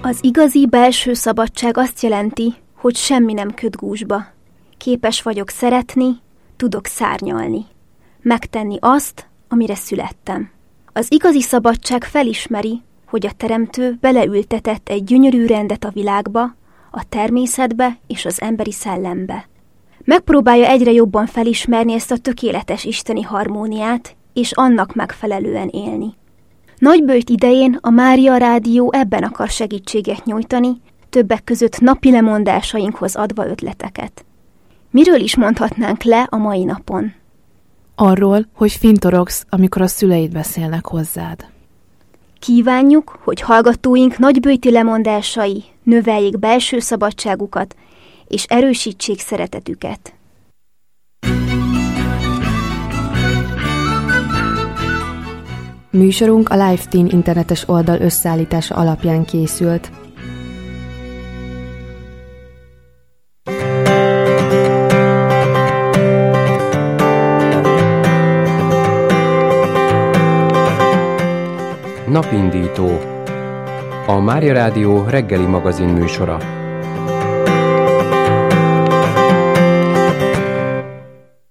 Az igazi belső szabadság azt jelenti, hogy semmi nem köt gúzsba. Képes vagyok szeretni, tudok szárnyalni. Megtenni azt, amire születtem. Az igazi szabadság felismeri, hogy a Teremtő beleültetett egy gyönyörű rendet a világba, a természetbe és az emberi szellembe. Megpróbálja egyre jobban felismerni ezt a tökéletes isteni harmóniát, és annak megfelelően élni. Nagyböjt idején a Mária Rádió ebben akar segítséget nyújtani, többek között napi lemondásainkhoz adva ötleteket. Miről is mondhatnánk le a mai napon? Arról, hogy fintorogsz, amikor a szüleid beszélnek hozzád. Kívánjuk, hogy hallgatóink nagyböjti lemondásai növeljék belső szabadságukat és erősítsék szeretetüket. Műsorunk a Live Teen internetes oldal összeállítása alapján készült. Napindító. A Mária Rádió reggeli magazin műsora.